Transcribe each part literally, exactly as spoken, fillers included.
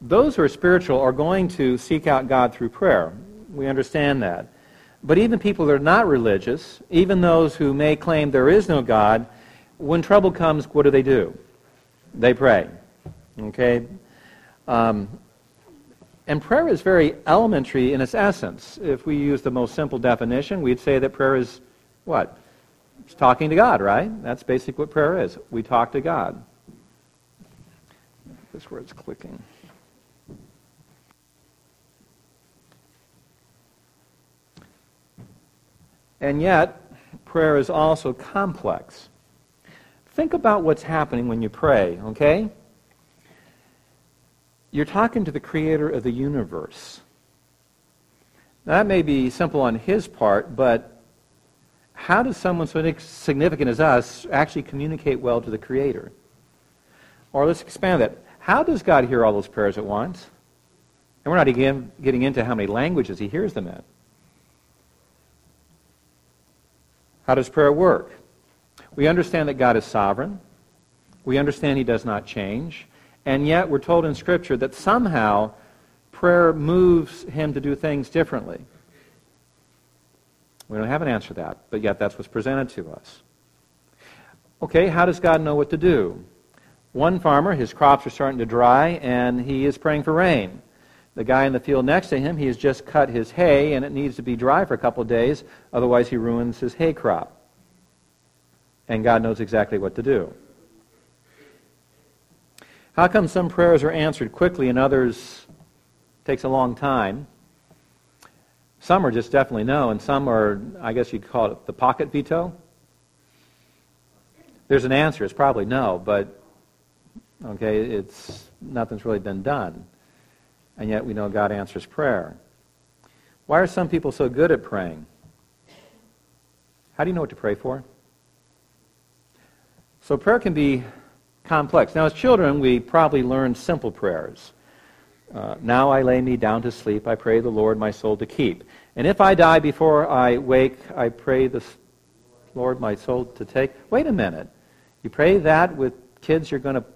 Those who are spiritual are going to seek out God through prayer. We understand that. But even people that are not religious, even those who may claim there is no God, when trouble comes, what do they do? They pray. Okay? Um, and prayer is very elementary in its essence. If we use the most simple definition, we'd say that prayer is what? It's talking to God, right? That's basically what prayer is. We talk to God. That's where it's clicking. And yet, prayer is also complex. Think about what's happening when you pray, okay? You're talking to the creator of the universe. Now, that may be simple on his part, but how does someone so significant as us actually communicate well to the creator? Or let's expand that. How does God hear all those prayers at once? And we're not again getting into how many languages he hears them in. How does prayer work? We understand that God is sovereign. We understand he does not change. And yet we're told in Scripture that somehow prayer moves him to do things differently. We don't have an answer to that, but yet that's what's presented to us. Okay, how does God know what to do? One farmer, his crops are starting to dry, and he is praying for rain. The guy in the field next to him, he has just cut his hay, and it needs to be dry for a couple of days, otherwise he ruins his hay crop. And God knows exactly what to do. How come some prayers are answered quickly and others takes a long time? Some are just definitely no, and some are, I guess you'd call it the pocket veto. There's an answer, it's probably no, but okay, it's nothing's really been done. And yet we know God answers prayer. Why are some people so good at praying? How do you know what to pray for? So prayer can be complex. Now, as children, we probably learn simple prayers. Uh, now I lay me down to sleep, I pray the Lord my soul to keep. And if I die before I wake, I pray the Lord my soul to take. Wait a minute. You pray that with kids, you're going to...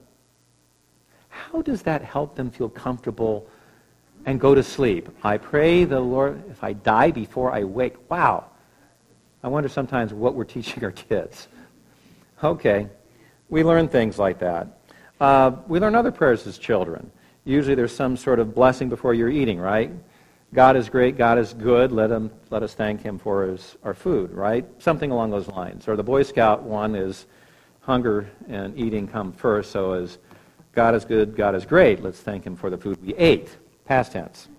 How does that help them feel comfortable and go to sleep? I pray the Lord, if I die before I wake. Wow. I wonder sometimes what we're teaching our kids. Okay. We learn things like that. Uh, we learn other prayers as children. Usually there's some sort of blessing before you're eating, right? God is great, God is good, let him let us thank him for his, our food, right? Something along those lines. Or the Boy Scout one is hunger and eating come first, so as God is good, God is great, let's thank him for the food we ate. Past tense.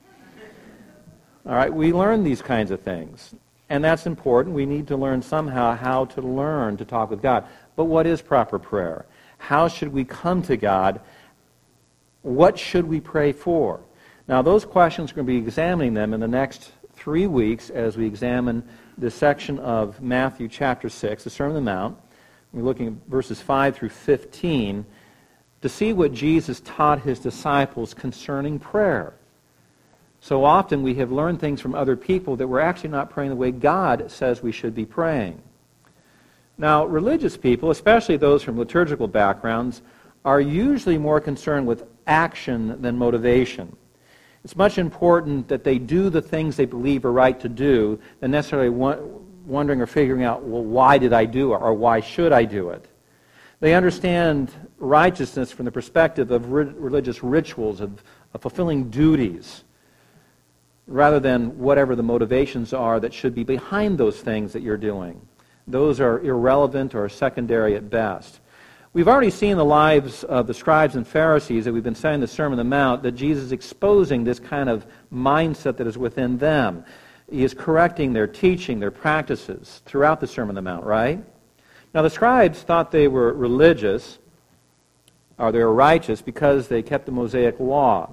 All right, we learn these kinds of things. And that's important. We need to learn somehow how to learn to talk with God. But what is proper prayer? How should we come to God? What should we pray for? Now, those questions, we're going to be examining them in the next three weeks as we examine this section of Matthew chapter six, the Sermon on the Mount. We're looking at verses five through fifteen to see what Jesus taught his disciples concerning prayer. So often we have learned things from other people that we're actually not praying the way God says we should be praying. Now, religious people, especially those from liturgical backgrounds, are usually more concerned with action than motivation. It's much important that they do the things they believe are right to do than necessarily wondering or figuring out, well, why did I do it, or why should I do it? They understand righteousness from the perspective of re- religious rituals, of, of fulfilling duties, rather than whatever the motivations are that should be behind those things that you're doing. Those are irrelevant or secondary at best. We've already seen in the lives of the scribes and Pharisees that we've been studying the Sermon on the Mount that Jesus is exposing this kind of mindset that is within them. He is correcting their teaching, their practices throughout the Sermon on the Mount, right? Now the scribes thought they were religious, or they were righteous because they kept the Mosaic law.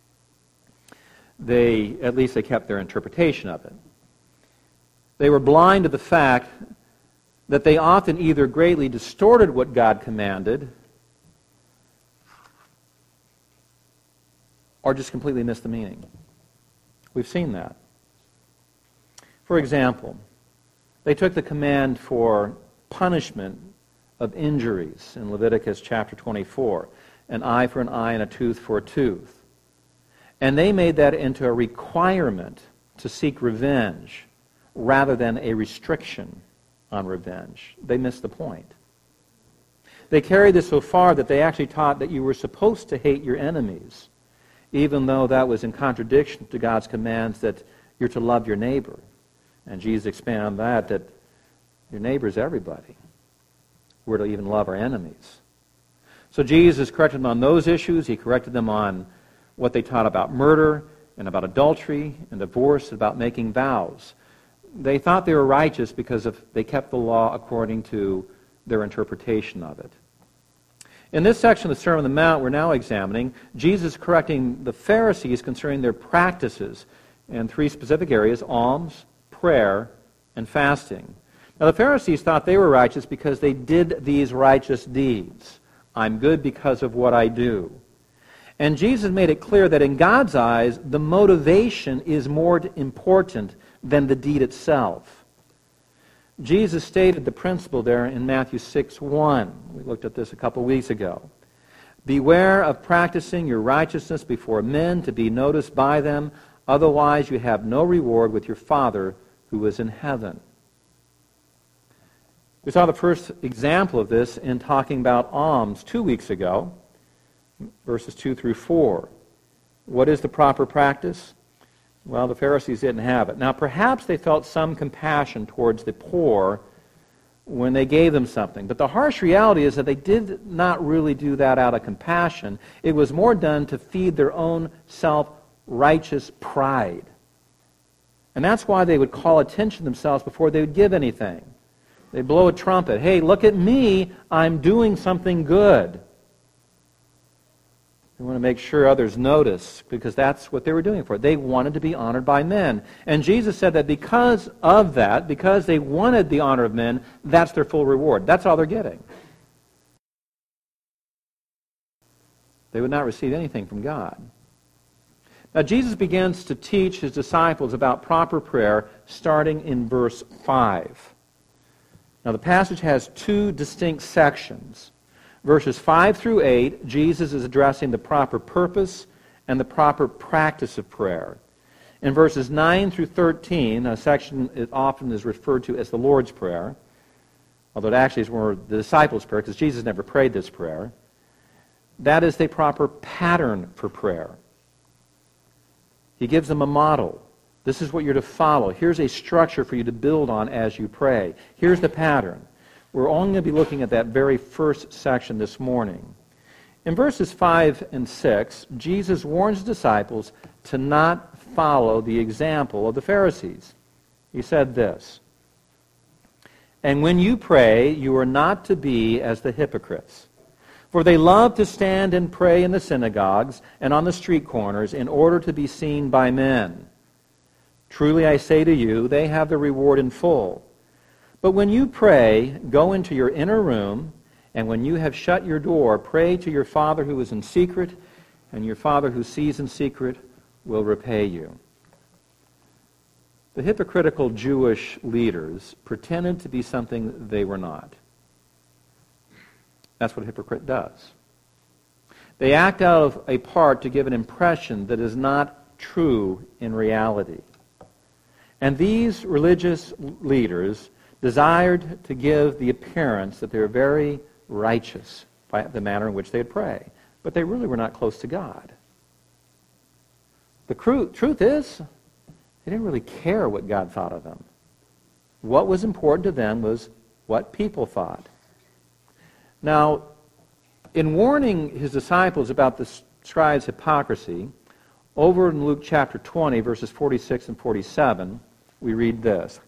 They, at least they kept their interpretation of it. They were blind to the fact that they often either greatly distorted what God commanded or just completely missed the meaning. We've seen that. For example, they took the command for punishment of injuries in Leviticus chapter twenty-four, an eye for an eye and a tooth for a tooth. And they made that into a requirement to seek revenge rather than a restriction on revenge. They missed the point. They carried this so far that they actually taught that you were supposed to hate your enemies, even though that was in contradiction to God's commands that you're to love your neighbor. And Jesus expanded on that, that your neighbor is everybody. We're to even love our enemies. So Jesus corrected them on those issues. He corrected them on what they taught about murder and about adultery and divorce, about making vows. They thought they were righteous because of, they kept the law according to their interpretation of it. In this section of the Sermon on the Mount we're now examining, Jesus is correcting the Pharisees concerning their practices in three specific areas: alms, prayer, and fasting. Now the Pharisees thought they were righteous because they did these righteous deeds. I'm good because of what I do. And Jesus made it clear that in God's eyes, the motivation is more important than the deed itself. Jesus stated the principle there in Matthew six one. We looked at this a couple weeks ago. Beware of practicing your righteousness before men to be noticed by them, otherwise you have no reward with your Father who is in heaven. We saw the first example of this in talking about alms two weeks ago, verses two through four. What is the proper practice? Well, the Pharisees didn't have it. Now, perhaps they felt some compassion towards the poor when they gave them something. But the harsh reality is that they did not really do that out of compassion. It was more done to feed their own self-righteous pride. And that's why they would call attention to themselves before they would give anything. They'd blow a trumpet. Hey, look at me. I'm doing something good. They want to make sure others notice, because that's what they were doing for it. They wanted to be honored by men. And Jesus said that because of that, because they wanted the honor of men, that's their full reward. That's all they're getting. They would not receive anything from God. Now Jesus begins to teach his disciples about proper prayer starting in verse five. Now the passage has two distinct sections. Verses five through eight, Jesus is addressing the proper purpose and the proper practice of prayer. In verses nine through thirteen, a section it often is referred to as the Lord's Prayer, although it actually is more the disciples' prayer, because Jesus never prayed this prayer. That is the proper pattern for prayer. He gives them a model. This is what you're to follow. Here's a structure for you to build on as you pray. Here's the pattern. We're only going to be looking at that very first section this morning. In verses five and six, Jesus warns his disciples to not follow the example of the Pharisees. He said this, "And when you pray, you are not to be as the hypocrites, for they love to stand and pray in the synagogues and on the street corners in order to be seen by men. Truly I say to you, they have the reward in full. But when you pray, go into your inner room, and when you have shut your door, pray to your Father who is in secret, and your Father who sees in secret will repay you." The hypocritical Jewish leaders pretended to be something they were not. That's what a hypocrite does. They act out of a part to give an impression that is not true in reality. And these religious leaders desired to give the appearance that they were very righteous by the manner in which they'd pray. But they really were not close to God. The truth is, they didn't really care what God thought of them. What was important to them was what people thought. Now, in warning his disciples about the scribes' hypocrisy, over in Luke chapter twenty, verses forty-six and forty-seven, we read this.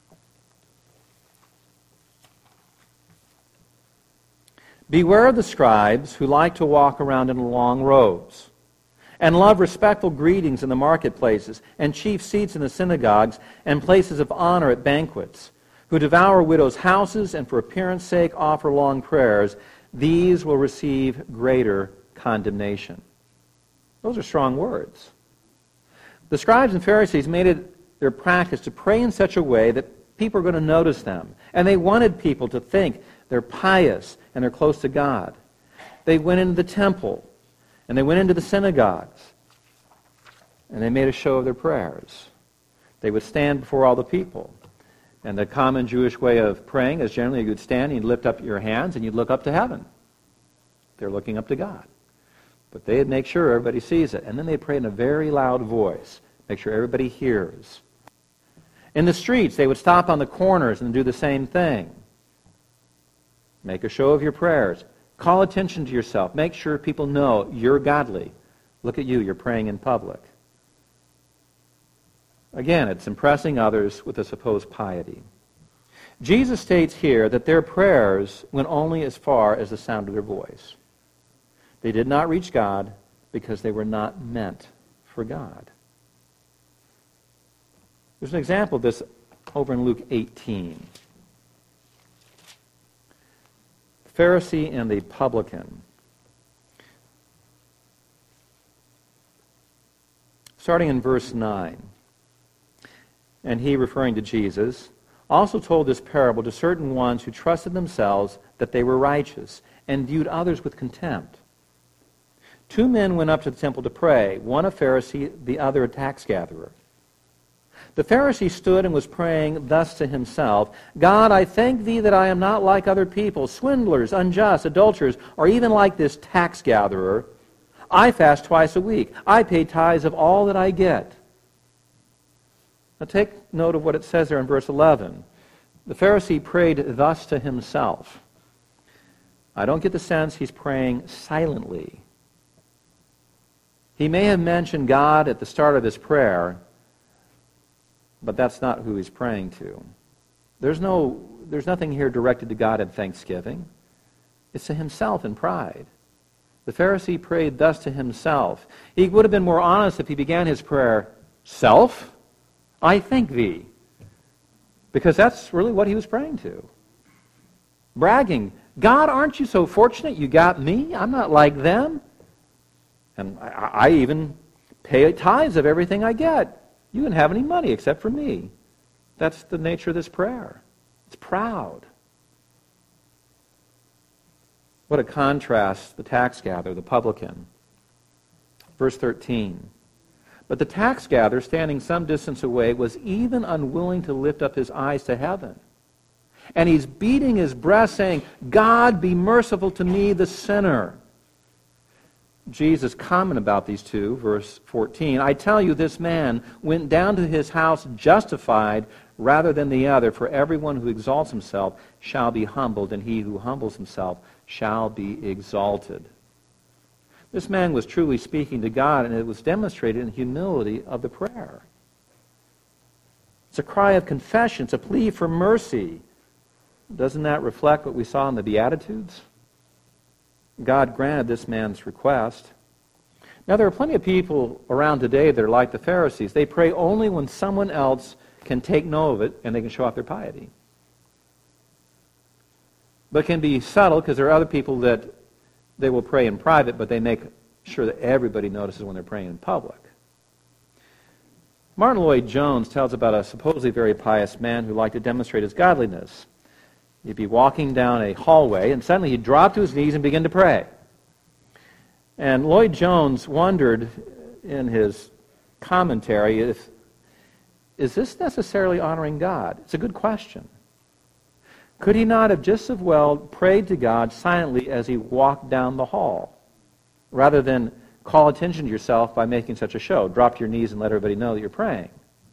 "Beware of the scribes who like to walk around in long robes, and love respectful greetings in the marketplaces, and chief seats in the synagogues, and places of honor at banquets, who devour widows' houses, and for appearance sake offer long prayers. These will receive greater condemnation." Those are strong words. The scribes and Pharisees made it their practice to pray in such a way that people are going to notice them. And they wanted people to think they're pious and they're close to God. They went into the temple and they went into the synagogues. and they made a show of their prayers. They would stand before all the people. And the common Jewish way of praying is generally you would stand and you'd lift up your hands and you'd look up to heaven. They're looking up to God. But they'd make sure everybody sees it. And then they'd pray in a very loud voice, make sure everybody hears. In the streets, they would stop on the corners and do the same thing. Make a show of your prayers. Call attention to yourself. Make sure people know you're godly. Look at you, you're praying in public. Again, it's impressing others with a supposed piety. Jesus states here that their prayers went only as far as the sound of their voice. They did not reach God because they were not meant for God. There's an example of this over in Luke eighteen. The Pharisee and the publican. Starting in verse nine. And he, referring to Jesus, also told this parable to certain ones who trusted themselves that they were righteous and viewed others with contempt. Two men went up to the temple to pray, one a Pharisee, the other a tax gatherer. The Pharisee stood and was praying thus to himself, God, I thank thee that I am not like other people, swindlers, unjust, adulterers, or even like this tax gatherer. I fast twice a week. I pay tithes of all that I get. Now take note of what it says there in verse eleven. The Pharisee prayed thus to himself. I don't get the sense he's praying silently. He may have mentioned God at the start of his prayer, but that's not who he's praying to. There's no, there's nothing here directed to God in thanksgiving. It's to himself in pride. The Pharisee prayed thus to himself. He would have been more honest if he began his prayer, Self, I thank thee. Because that's really what he was praying to. Bragging, God, aren't you so fortunate you got me? I'm not like them. And I, I even pay tithes of everything I get. You didn't have any money except for me. That's the nature of this prayer. It's proud. What a contrast, the tax gatherer, the publican. Verse thirteen. But the tax gatherer, standing some distance away, was even unwilling to lift up his eyes to heaven. And he's beating his breast, saying, God, be merciful to me, the sinner. Jesus' comment about these two, verse fourteen, I tell you, this man went down to his house justified rather than the other, for everyone who exalts himself shall be humbled, and he who humbles himself shall be exalted. This man was truly speaking to God, and it was demonstrated in the humility of the prayer. It's a cry of confession. It's a plea for mercy. Doesn't that reflect what we saw in the Beatitudes? God granted this man's request. Now, there are plenty of people around today that are like the Pharisees. They pray only when someone else can take note of it and they can show off their piety. But it can be subtle because there are other people that they will pray in private, but they make sure that everybody notices when they're praying in public. Martin Lloyd-Jones tells about a supposedly very pious man who liked to demonstrate his godliness. He'd be walking down a hallway, and suddenly he'd drop to his knees and begin to pray. And Lloyd-Jones wondered in his commentary, if, is this necessarily honoring God? It's a good question. Could he not have just as well prayed to God silently as he walked down the hall, rather than call attention to yourself by making such a show? Drop to your knees and let everybody know that you're praying.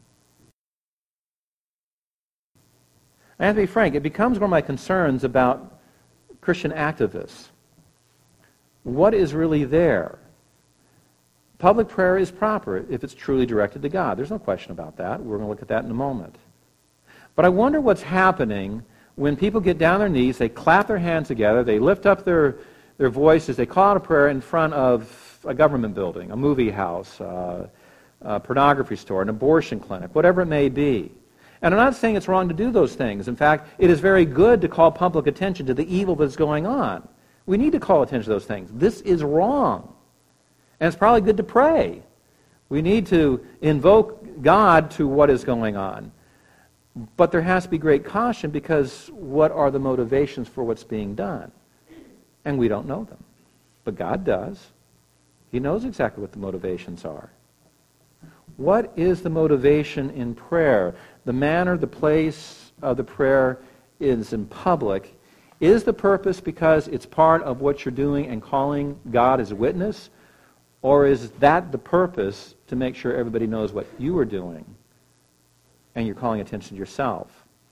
I have to be frank, it becomes one of my concerns about Christian activists. What is really there? Public prayer is proper if it's truly directed to God. There's no question about that. We're going to look at that in a moment. But I wonder what's happening when people get down on their knees, they clap their hands together, they lift up their, their voices, they call out a prayer in front of a government building, a movie house, uh, a pornography store, an abortion clinic, whatever it may be. And I'm not saying it's wrong to do those things. In fact, it is very good to call public attention to the evil that's going on. We need to call attention to those things. This is wrong. And it's probably good to pray. We need to invoke God to what is going on. But there has to be great caution, because what are the motivations for what's being done? And we don't know them. But God does. He knows exactly what the motivations are. What is the motivation in prayer? The manner, the place of the prayer is in public. Is the purpose because it's part of what you're doing and calling God as a witness? Or is that the purpose to make sure everybody knows what you are doing and you're calling attention to yourself?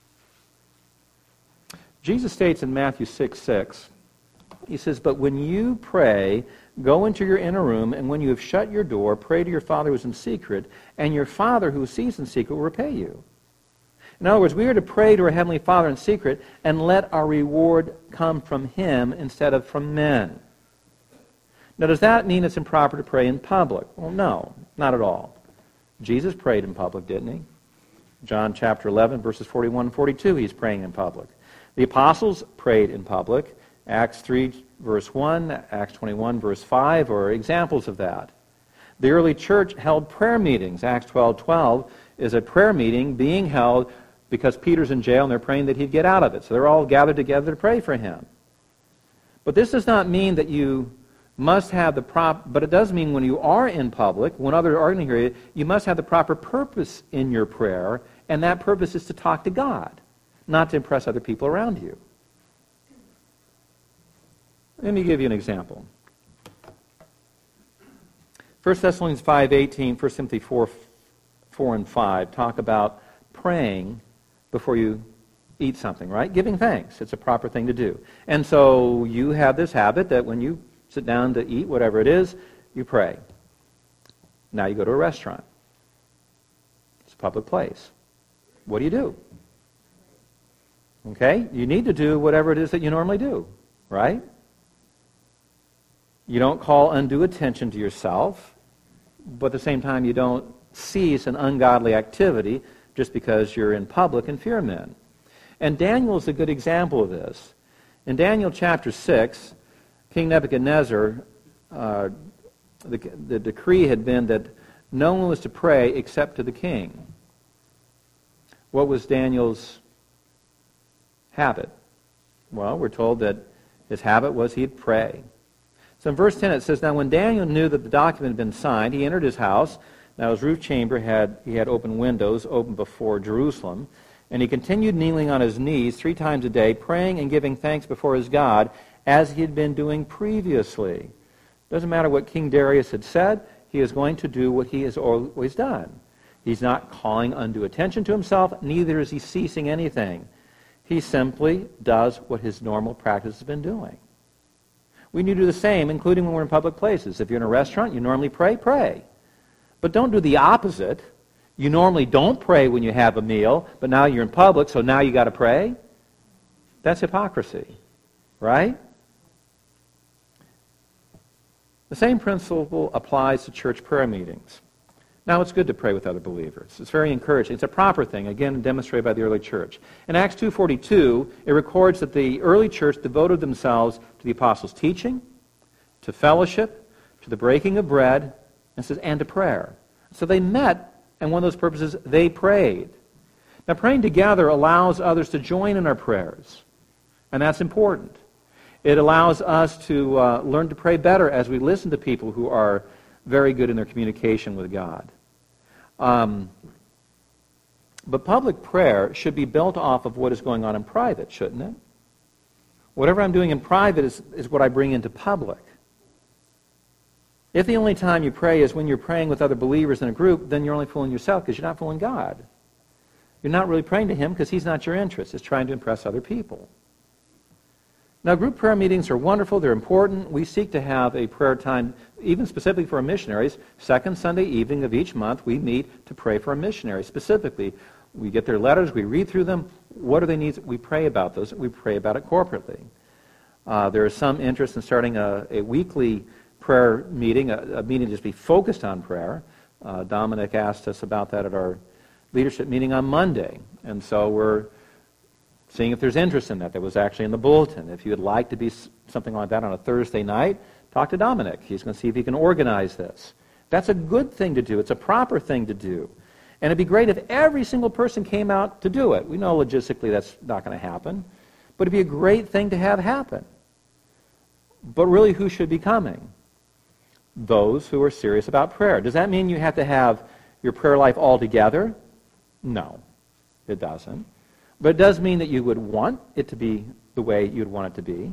Jesus states in Matthew six six, he says, "But when you pray, go into your inner room, and when you have shut your door, pray to your Father who is in secret, and your Father who sees in secret will repay you." In other words, we are to pray to our Heavenly Father in secret and let our reward come from Him instead of from men. Now, does that mean it's improper to pray in public? Well, no, not at all. Jesus prayed in public, didn't He? John chapter eleven, verses forty-one and forty-two, He's praying in public. The apostles prayed in public. Acts three, verse one, Acts twenty-one, verse five are examples of that. The early church held prayer meetings. Acts twelve twelve is a prayer meeting being held because Peter's in jail and they're praying that he'd get out of it. So they're all gathered together to pray for him. But this does not mean that you must have the prop, but it does mean when you are in public, when others are going to hear you, you must have the proper purpose in your prayer, and that purpose is to talk to God, not to impress other people around you. Let me give you an example. First Thessalonians five eighteen, First Timothy four, four and five talk about praying before you eat something, right? Giving thanks. It's a proper thing to do. And so you have this habit that when you sit down to eat whatever it is, you pray. Now you go to a restaurant. It's a public place. What do you do? Okay? You need to do whatever it is that you normally do, right? You don't call undue attention to yourself, but at the same time you don't cease an ungodly activity just because you're in public and fear men. And Daniel is a good example of this. In Daniel chapter six, King Nebuchadnezzar, uh, the, the decree had been that no one was to pray except to the king. What was Daniel's habit? Well, we're told that his habit was he'd pray. So in verse ten it says, "Now when Daniel knew that the document had been signed, he entered his house. Now his roof chamber had, he had open windows, open before Jerusalem. And he continued kneeling on his knees three times a day, praying and giving thanks before his God, as he had been doing previously." Doesn't matter what King Darius had said, he is going to do what he has always done. He's not calling undue attention to himself, neither is he ceasing anything. He simply does what his normal practice has been doing. We need to do the same, including when we're in public places. If you're in a restaurant, you normally pray, pray. But don't do the opposite. You normally don't pray when you have a meal, but now you're in public, so now you got to pray. That's hypocrisy, right? The same principle applies to church prayer meetings. Now, it's good to pray with other believers. It's very encouraging. It's a proper thing, again, demonstrated by the early church. In Acts two forty-two, it records that the early church devoted themselves to the apostles' teaching, to fellowship, to the breaking of bread, and says, and to prayer. So they met, and one of those purposes, they prayed. Now, praying together allows others to join in our prayers, and that's important. It allows us to uh, learn to pray better as we listen to people who are very good in their communication with God. Um, but public prayer should be built off of what is going on in private, shouldn't it? Whatever I'm doing in private is, is what I bring into public. If the only time you pray is when you're praying with other believers in a group, then you're only fooling yourself because you're not fooling God. You're not really praying to Him because He's not your interest. It's trying to impress other people. Now, group prayer meetings are wonderful. They're important. We seek to have a prayer time, even specifically for our missionaries. Second Sunday evening of each month, we meet to pray for our missionaries. Specifically, we get their letters, we read through them. What do they need? We pray about those. We pray about it corporately. Uh, there is some interest in starting a, a weekly prayer meeting, a, a meeting to just be focused on prayer. Uh, Dominic asked us about that at our leadership meeting on Monday. And so we're seeing if there's interest in that. That was actually in the bulletin. If you would like to be something like that on a Thursday night, talk to Dominic. He's going to see if he can organize this. That's a good thing to do. It's a proper thing to do. And it'd be great if every single person came out to do it. We know logistically that's not going to happen. But it'd be a great thing to have happen. But really, who should be coming? Those who are serious about prayer. Does that mean you have to have your prayer life altogether? No, it doesn't. But it does mean that you would want it to be the way you'd want it to be.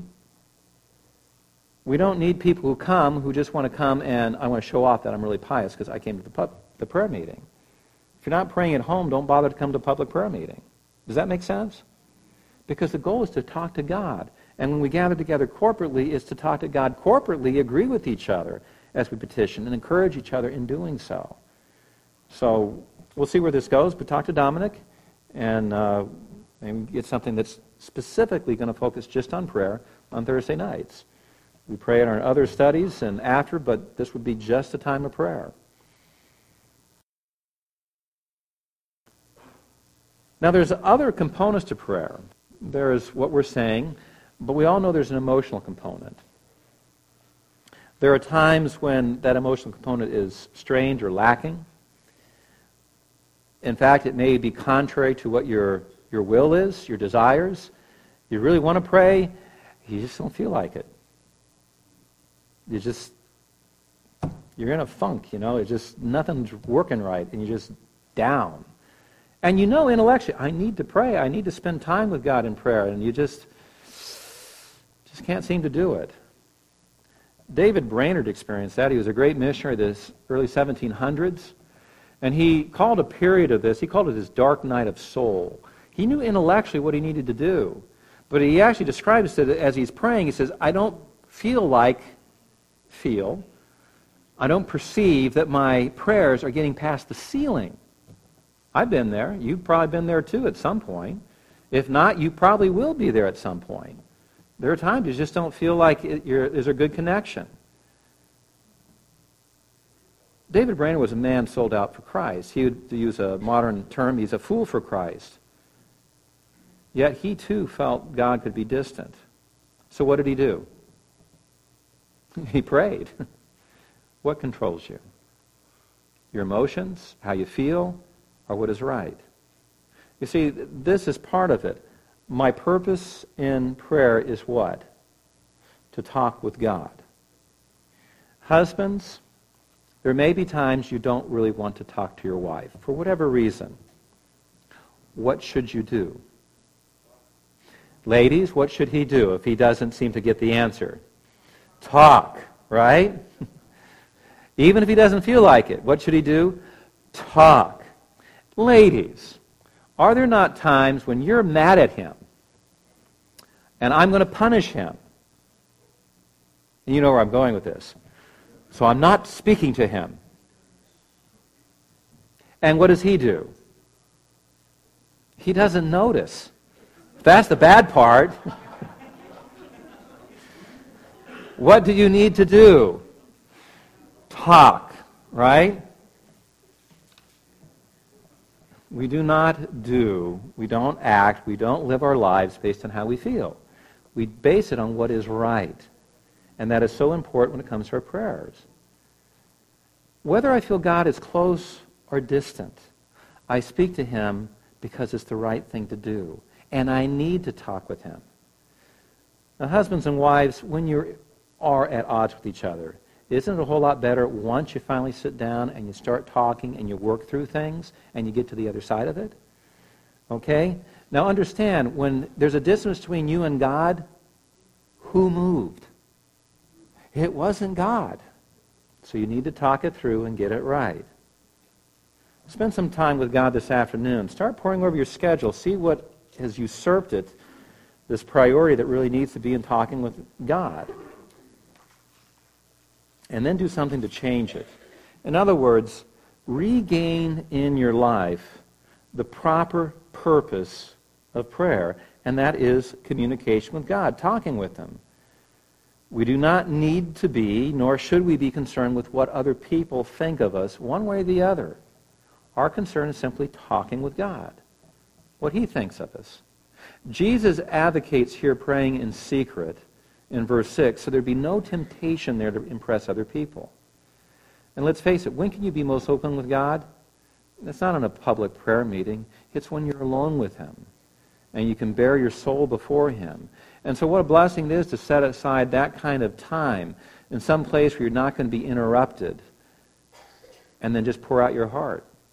We don't need people who come who just want to come and I want to show off that I'm really pious because I came to the, pub, the prayer meeting. If you're not praying at home, don't bother to come to a public prayer meeting. Does that make sense? Because the goal is to talk to God. And when we gather together corporately, is to talk to God corporately, agree with each other as we petition, and encourage each other in doing so. So we'll see where this goes, but talk to Dominic and, uh, and get something that's specifically going to focus just on prayer on Thursday nights. We pray in our other studies and after, but this would be just a time of prayer. Now there's other components to prayer. There's what we're saying, but we all know there's an emotional component. There are times when that emotional component is strained or lacking. In fact, it may be contrary to what your, your will is, your desires. You really want to pray, you just don't feel like it. You just, you're in a funk, you know, it's just, nothing's working right, and you're just down. And you know intellectually, I need to pray, I need to spend time with God in prayer, and you just, just can't seem to do it. David Brainerd experienced that. He was a great missionary of the early seventeen hundreds, and he called a period of this, he called it his dark night of soul. He knew intellectually what he needed to do, but he actually describes it as he's praying, he says, I don't feel like, feel, I don't perceive that my prayers are getting past the ceiling. I've been there. You've probably been there too at some point. If not, you probably will be there at some point. There are times you just don't feel like it, you're, there's a good connection. David Brainerd was a man sold out for Christ. He would, to use a modern term, he's a fool for Christ. Yet he too felt God could be distant. So what did he do? He prayed. What controls you? Your emotions, how you feel, or what is right? You see, this is part of it. My purpose in prayer is what? To talk with God. Husbands, there may be times you don't really want to talk to your wife, for whatever reason. What should you do? Ladies, what should he do if he doesn't seem to get the answer? Talk, right? Even if he doesn't feel like it, what should he do? Talk. Ladies, are there not times when you're mad at him and I'm going to punish him? And you know where I'm going with this. So I'm not speaking to him. And what does he do? He doesn't notice. That's the bad part. What do you need to do? Talk, right? We do not do, we don't act, we don't live our lives based on how we feel. We base it on what is right. And that is so important when it comes to our prayers. Whether I feel God is close or distant, I speak to him because it's the right thing to do. And I need to talk with him. Now, husbands and wives, when you are at odds with each other, isn't it a whole lot better once you finally sit down and you start talking and you work through things and you get to the other side of it? Okay? Now understand, when there's a distance between you and God, who moved? It wasn't God. So you need to talk it through and get it right. Spend some time with God this afternoon. Start poring over your schedule. See what has usurped it, this priority that really needs to be in talking with God. And then do something to change it. In other words, regain in your life the proper purpose of prayer, and that is communication with God, talking with him. We do not need to be, nor should we be concerned with what other people think of us, one way or the other. Our concern is simply talking with God, what he thinks of us. Jesus advocates here praying in secret in verse six, so there'd be no temptation there to impress other people. And let's face it, when can you be most open with God? It's not in a public prayer meeting. It's when you're alone with him, and you can bare your soul before him. And so what a blessing it is to set aside that kind of time in some place where you're not going to be interrupted, and then just pour out your heart.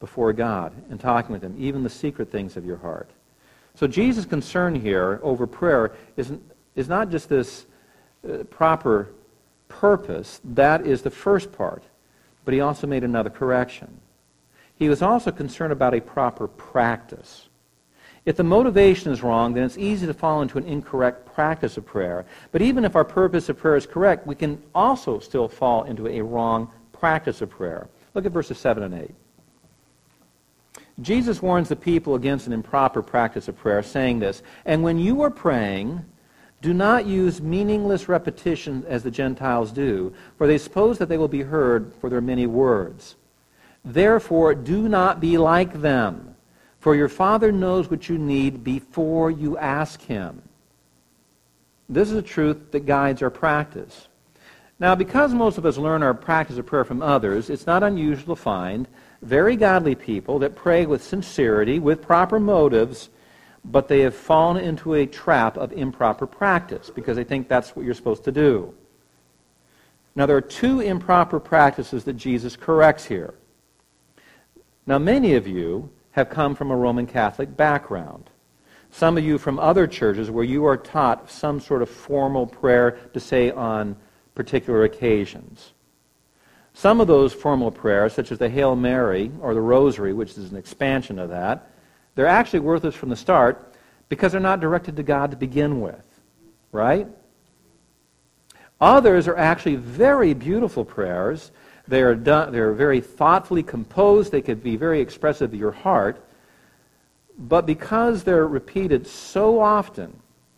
before God and talking with Him, even the secret things of your heart. So Jesus' concern here over prayer is, is not just this uh, proper purpose. That is the first part. But He also made another correction. He was also concerned about a proper practice. If the motivation is wrong, then it's easy to fall into an incorrect practice of prayer. But even if our purpose of prayer is correct, we can also still fall into a wrong practice of prayer. Look at verses seven and eight. Jesus warns the people against an improper practice of prayer, saying this, "And when you are praying, do not use meaningless repetition as the Gentiles do, for they suppose that they will be heard for their many words. Therefore, do not be like them, for your Father knows what you need before you ask Him." This is a truth that guides our practice. Now, because most of us learn our practice of prayer from others, it's not unusual to find very godly people that pray with sincerity, with proper motives, but they have fallen into a trap of improper practice because they think that's what you're supposed to do. Now, there are two improper practices that Jesus corrects here. Now, many of you have come from a Roman Catholic background. Some of you from other churches where you are taught some sort of formal prayer to say on particular occasions. Some of those formal prayers, such as the Hail Mary or the Rosary, which is an expansion of that, they're actually worthless from the start because they're not directed to God to begin with, right? Others are actually very beautiful prayers. They are done, they're very thoughtfully composed. They could be very expressive of your heart. But because they're repeated so often,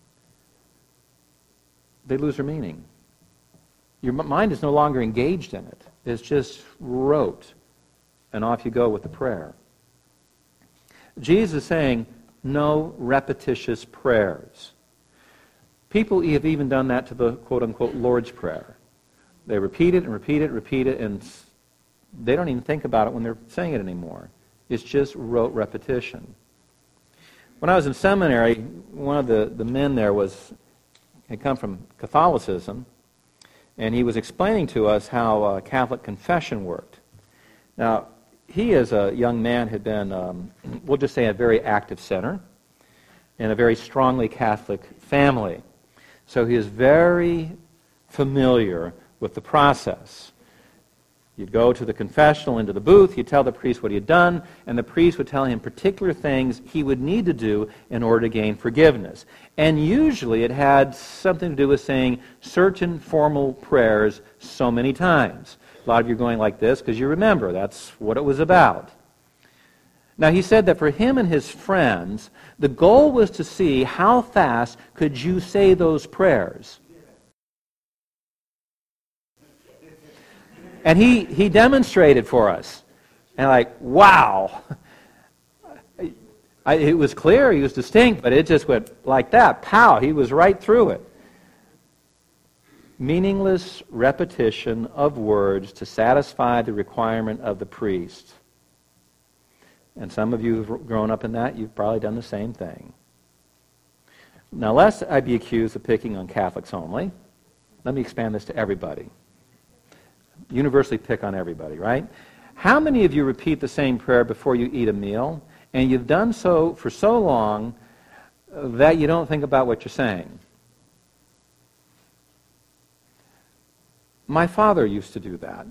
they lose their meaning. Your mind is no longer engaged in it. It's just rote, and off you go with the prayer. Jesus is saying, no repetitious prayers. People have even done that to the quote-unquote Lord's Prayer. They repeat it and repeat it and repeat it, and they don't even think about it when they're saying it anymore. It's just rote repetition. When I was in seminary, one of the, the men there was had come from Catholicism, and he was explaining to us how uh, Catholic confession worked. Now, he as a young man had been, um, we'll just say, a very active sinner in a very strongly Catholic family. So he is very familiar with the process. You'd go to the confessional, into the booth, you'd tell the priest what he had done, and the priest would tell him particular things he would need to do in order to gain forgiveness. And usually it had something to do with saying certain formal prayers so many times. A lot of you are going like this because you remember that's what it was about. Now, he said that for him and his friends, the goal was to see how fast could you say those prayers. And he, he demonstrated for us. And like, wow. I, it was clear, he was distinct, but it just went like that. Pow, he was right through it. Meaningless repetition of words to satisfy the requirement of the priest. And some of you who've grown up in that, you've probably done the same thing. Now, lest I be accused of picking on Catholics only, let me expand this to everybody. Universally pick on everybody, right? How many of you repeat the same prayer before you eat a meal, and you've done so for so long that you don't think about what you're saying? My father used to do that.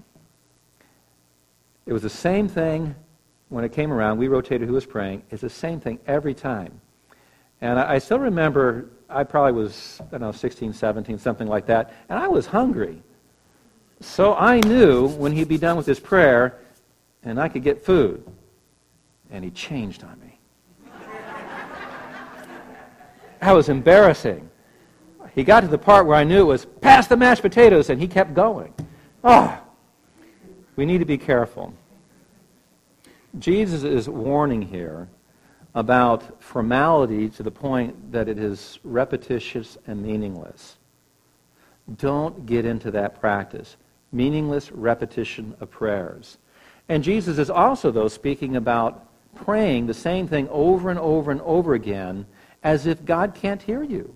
It was the same thing when it came around. We rotated who was praying. It's the same thing every time. And I, I still remember, I probably was, I don't know, sixteen, seventeen, something like that, and I was hungry. So I knew when he'd be done with his prayer, and I could get food. And he changed on me. That was embarrassing. He got to the part where I knew it was, pass the mashed potatoes, and he kept going. Oh, we need to be careful. Jesus is warning here about formality to the point that it is repetitious and meaningless. Don't get into that practice. Meaningless repetition of prayers. And Jesus is also, though, speaking about praying the same thing over and over and over again as if God can't hear you.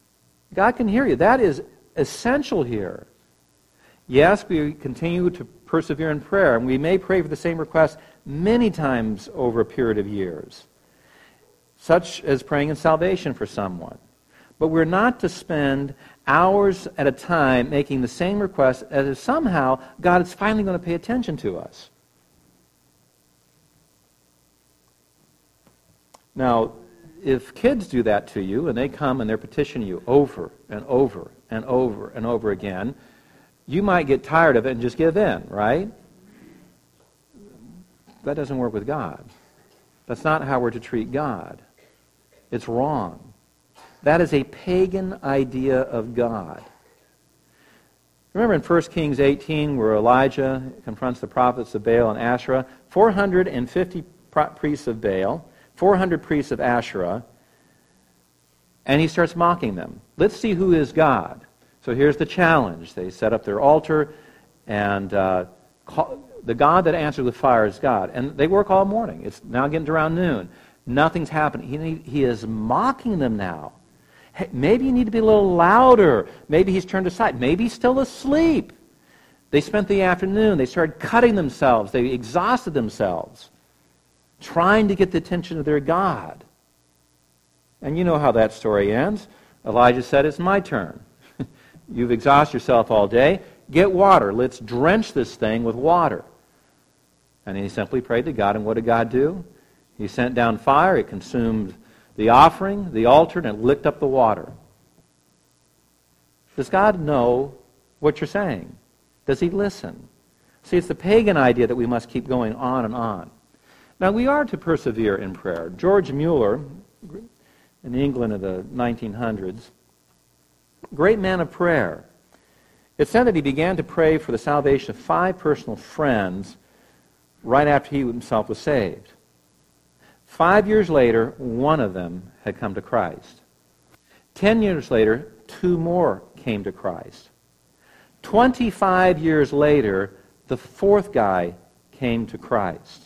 God can hear you. That is essential here. Yes, we continue to persevere in prayer, and we may pray for the same request many times over a period of years, such as praying in salvation for someone. But we're not to spend hours at a time making the same request as if somehow God is finally going to pay attention to us. Now, if kids do that to you and they come and they're petitioning you over and over and over and over again, you might get tired of it and just give in, right? That doesn't work with God. That's not how we're to treat God. It's wrong. That is a pagan idea of God. Remember in First Kings eighteen, where Elijah confronts the prophets of Baal and Asherah, four hundred fifty priests of Baal, four hundred priests of Asherah, and he starts mocking them. Let's see who is God. So here's the challenge. They set up their altar, and uh, call, the God that answers with fire is God. And they work all morning. It's now getting to around noon. Nothing's happening. He, he is mocking them now. Hey, maybe you need to be a little louder. Maybe he's turned aside. Maybe he's still asleep. They spent the afternoon. They started cutting themselves. They exhausted themselves, trying to get the attention of their God. And you know how that story ends. Elijah said, it's my turn. You've exhausted yourself all day. Get water. Let's drench this thing with water. And he simply prayed to God. And what did God do? He sent down fire. It consumed the offering, the altar, and it licked up the water. Does God know what you're saying? Does he listen? See, it's the pagan idea that we must keep going on and on. Now, we are to persevere in prayer. George Mueller, in England of the nineteen hundreds, great man of prayer. It's said that he began to pray for the salvation of five personal friends right after he himself was saved. Five years later, one of them had come to Christ. Ten years later, two more came to Christ. Twenty-five years later, the fourth guy came to Christ.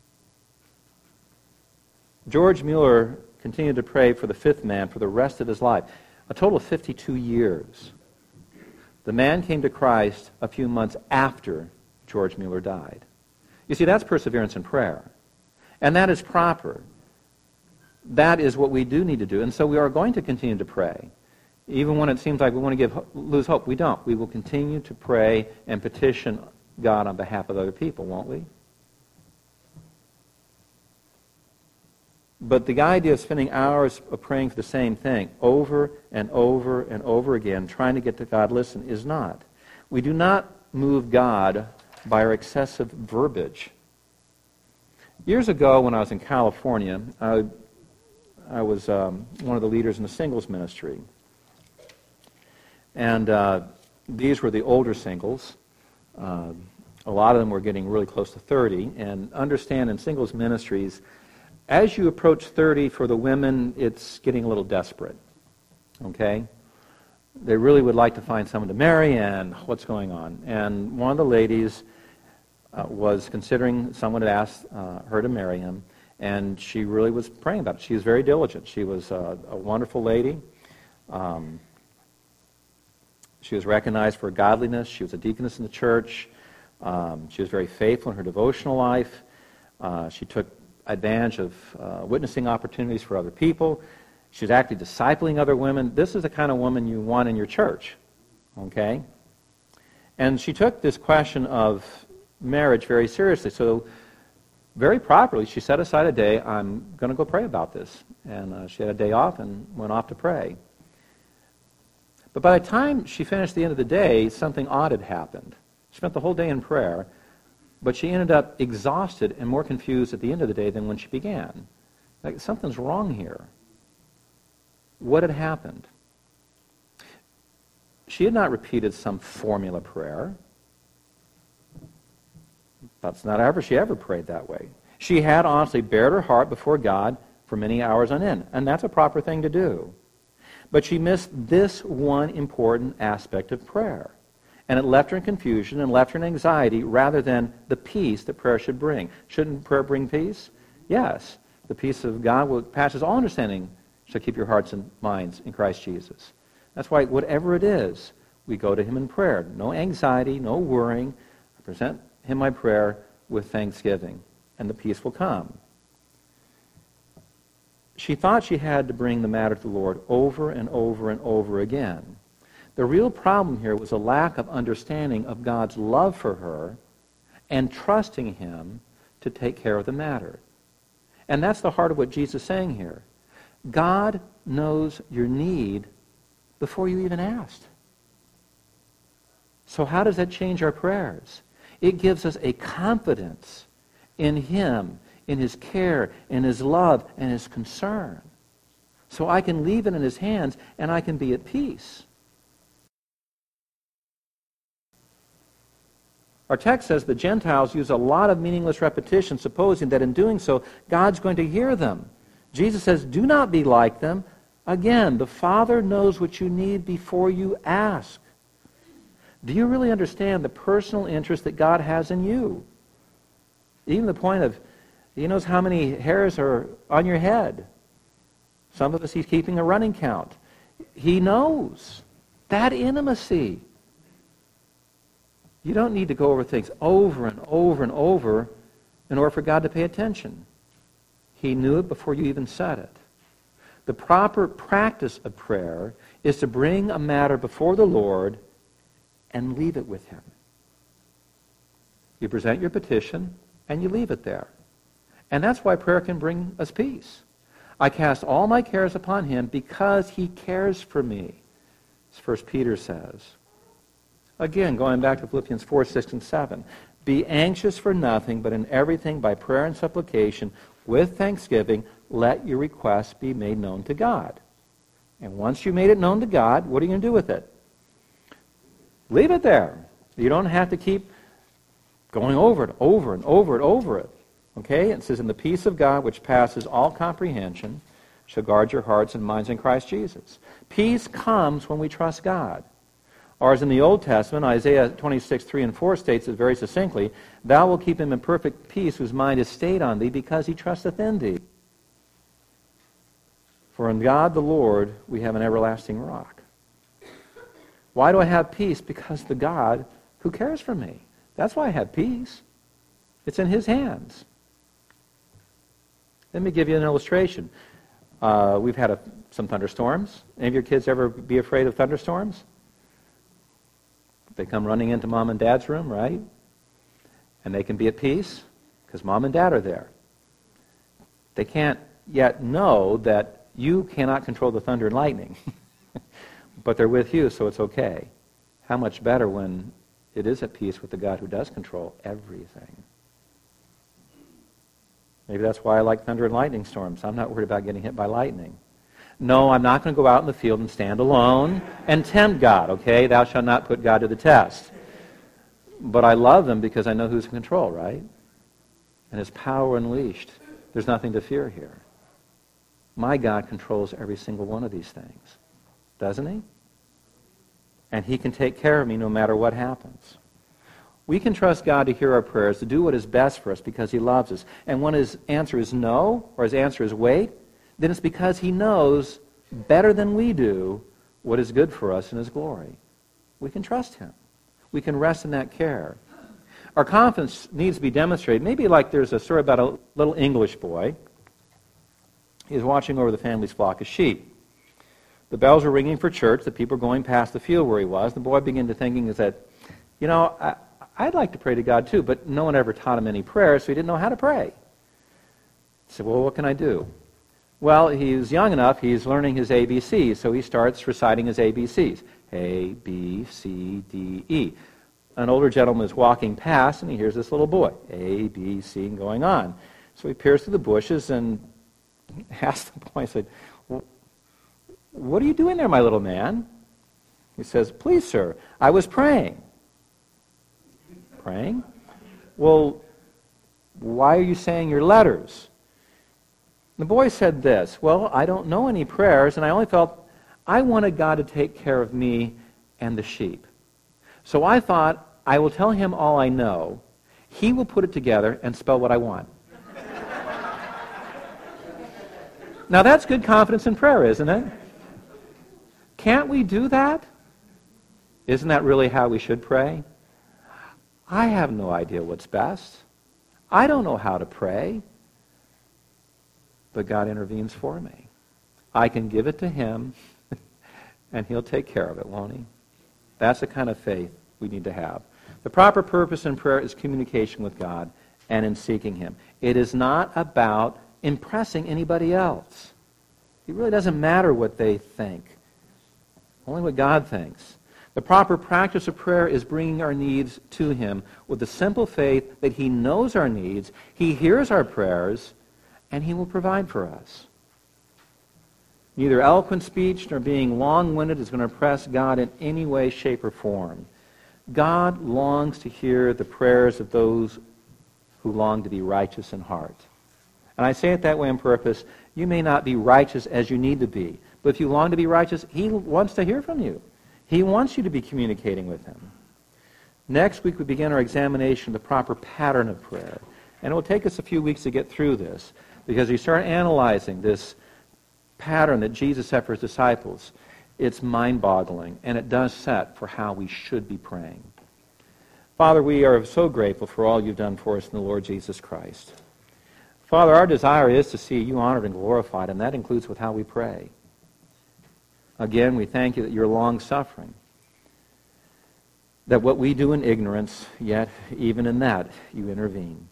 George Mueller continued to pray for the fifth man for the rest of his life, a total of fifty-two years. The man came to Christ a few months after George Mueller died. You see, that's perseverance in prayer. And that is proper. That is what we do need to do. And so we are going to continue to pray. Even when it seems like we want to give, lose hope, we don't. We will continue to pray and petition God on behalf of other people, won't we? But the idea of spending hours of praying for the same thing over and over and over again, trying to get to God, listen, is not. We do not move God by our excessive verbiage. Years ago, when I was in California, I, I was um, one of the leaders in the singles ministry. And uh, these were the older singles. Uh, a lot of them were getting really close to thirty. And understand in singles ministries, as you approach thirty for the women, it's getting a little desperate. Okay? They really would like to find someone to marry, and what's going on? And one of the ladies Uh, was considering, someone had asked uh, her to marry him, and she really was praying about it. She was very diligent. She was uh, a wonderful lady. Um, she was recognized for her godliness. She was a deaconess in the church. Um, she was very faithful in her devotional life. Uh, she took advantage of uh, witnessing opportunities for other people. She was actually discipling other women. This is the kind of woman you want in your church, okay? And she took this question of marriage very seriously. So very properly, she set aside a day, I'm going to go pray about this. And uh, she had a day off and went off to pray. But by the time she finished the end of the day, something odd had happened. She spent the whole day in prayer, but she ended up exhausted and more confused at the end of the day than when she began. Like, something's wrong here. What had happened? She had not repeated some formula prayer. That's not ever she ever prayed that way. She had honestly bared her heart before God for many hours on end, and that's a proper thing to do. But she missed this one important aspect of prayer, and it left her in confusion and left her in anxiety rather than the peace that prayer should bring. Shouldn't prayer bring peace? Yes. The peace of God will passes all understanding shall keep your hearts and minds in Christ Jesus. That's why whatever it is, we go to him in prayer. No anxiety, no worrying. I present him my prayer with thanksgiving, and the peace will come. She thought she had to bring the matter to the Lord over and over and over again. The real problem here was a lack of understanding of God's love for her and trusting him to take care of the matter. And that's the heart of what Jesus is saying here. God knows your need before you even asked. So how does that change our prayers? It gives us a confidence in him, in his care, in his love, and his concern. So I can leave it in his hands and I can be at peace. Our text says the Gentiles use a lot of meaningless repetition, supposing that in doing so, God's going to hear them. Jesus says, do not be like them. Again, the Father knows what you need before you ask. Do you really understand the personal interest that God has in you? Even the point of, he knows how many hairs are on your head. Some of us, he's keeping a running count. He knows. That intimacy. You don't need to go over things over and over and over in order for God to pay attention. He knew it before you even said it. The proper practice of prayer is to bring a matter before the Lord and leave it with him. You present your petition and you leave it there. And that's why prayer can bring us peace. I cast all my cares upon him because he cares for me, as First Peter says. Again, going back to Philippians four, six, and seven. Be anxious for nothing, but in everything by prayer and supplication, with thanksgiving, let your requests be made known to God. And once you made it known to God, what are you going to do with it? Leave it there. You don't have to keep going over it, over and over and over it. Okay? It says, in the peace of God, which passes all comprehension, shall guard your hearts and minds in Christ Jesus. Peace comes when we trust God. Or as in the Old Testament, Isaiah twenty-six, three and four states it very succinctly, thou wilt keep him in perfect peace whose mind is stayed on thee, because he trusteth in thee. For in God the Lord we have an everlasting rock. Why do I have peace? Because the God who cares for me. That's why I have peace. It's in his hands. Let me give you an illustration. Uh, we've had a, some thunderstorms. Any of your kids ever be afraid of thunderstorms? They come running into mom and dad's room, right? And they can be at peace because mom and dad are there. They can't yet know that you cannot control the thunder and lightning. But they're with you, so it's okay. How much better when it is at peace with the God who does control everything. Maybe that's why I like thunder and lightning storms. I'm not worried about getting hit by lightning. No, I'm not going to go out in the field and stand alone and tempt God, okay? Thou shalt not put God to the test. But I love them because I know who's in control, right? And his power unleashed. There's nothing to fear here. My God controls every single one of these things, doesn't he? And he can take care of me no matter what happens. We can trust God to hear our prayers, to do what is best for us because he loves us. And when his answer is no, or his answer is wait, then it's because he knows better than we do what is good for us in his glory. We can trust him. We can rest in that care. Our confidence needs to be demonstrated. Maybe like there's a story about a little English boy. He was watching over the family's flock of sheep. The bells were ringing for church. The people were going past the field where he was. The boy began to thinking is that, you know, I, I'd like to pray to God too, but no one ever taught him any prayers, so he didn't know how to pray. He said, well, what can I do? Well, he's young enough, he's learning his A B Cs, so he starts reciting his A B Cs. A, B, C, D, E. An older gentleman is walking past, and he hears this little boy, A, B, C, and going on. So he peers through the bushes and asks the boy, he said, well, what are you doing there, my little man? He says, please, sir, I was praying. Praying? Well, why are you saying your letters? The boy said this, well, I don't know any prayers, and I only felt I wanted God to take care of me and the sheep. So I thought, I will tell him all I know. He will put it together and spell what I want. Now that's good confidence in prayer, isn't it? Can't we do that? Isn't that really how we should pray? I have no idea what's best. I don't know how to pray. But God intervenes for me. I can give it to him, and he'll take care of it, won't he? That's the kind of faith we need to have. The proper purpose in prayer is communication with God and in seeking him. It is not about impressing anybody else. It really doesn't matter what they think. Only what God thinks. The proper practice of prayer is bringing our needs to him with the simple faith that he knows our needs, he hears our prayers, and he will provide for us. Neither eloquent speech nor being long-winded is going to impress God in any way, shape, or form. God longs to hear the prayers of those who long to be righteous in heart. And I say it that way on purpose. You may not be righteous as you need to be, but if you long to be righteous, he wants to hear from you. He wants you to be communicating with him. Next week we begin our examination of the proper pattern of prayer. And it will take us a few weeks to get through this, because we start analyzing this pattern that Jesus set for his disciples. It's mind-boggling, and it does set for how we should be praying. Father, we are so grateful for all you've done for us in the Lord Jesus Christ. Father, our desire is to see you honored and glorified, and that includes with how we pray. Again, we thank you that you're long-suffering, that what we do in ignorance, yet even in that, you intervene.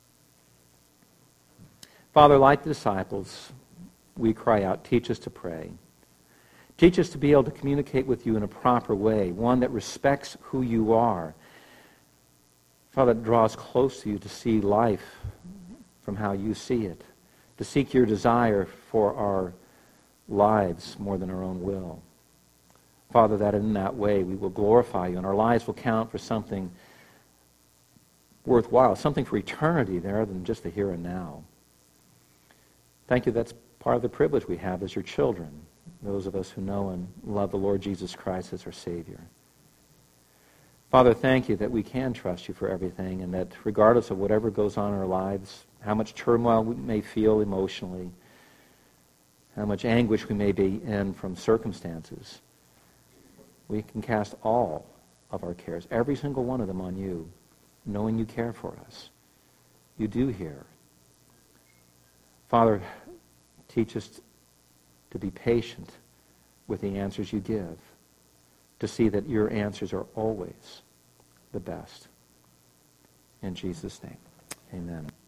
Father, like the disciples, we cry out, teach us to pray. Teach us to be able to communicate with you in a proper way, one that respects who you are. Father, that draws close to you to see life from how you see it, to seek your desire for our lives more than our own will. Father, that in that way we will glorify you and our lives will count for something worthwhile, something for eternity rather than just the here and now. Thank you, that's part of the privilege we have as your children, those of us who know and love the Lord Jesus Christ as our Savior. Father, thank you that we can trust you for everything, and that regardless of whatever goes on in our lives, how much turmoil we may feel emotionally, how much anguish we may be in from circumstances, we can cast all of our cares, every single one of them, on you, knowing you care for us. You do hear. Father, teach us to be patient with the answers you give, to see that your answers are always the best. In Jesus' name, amen.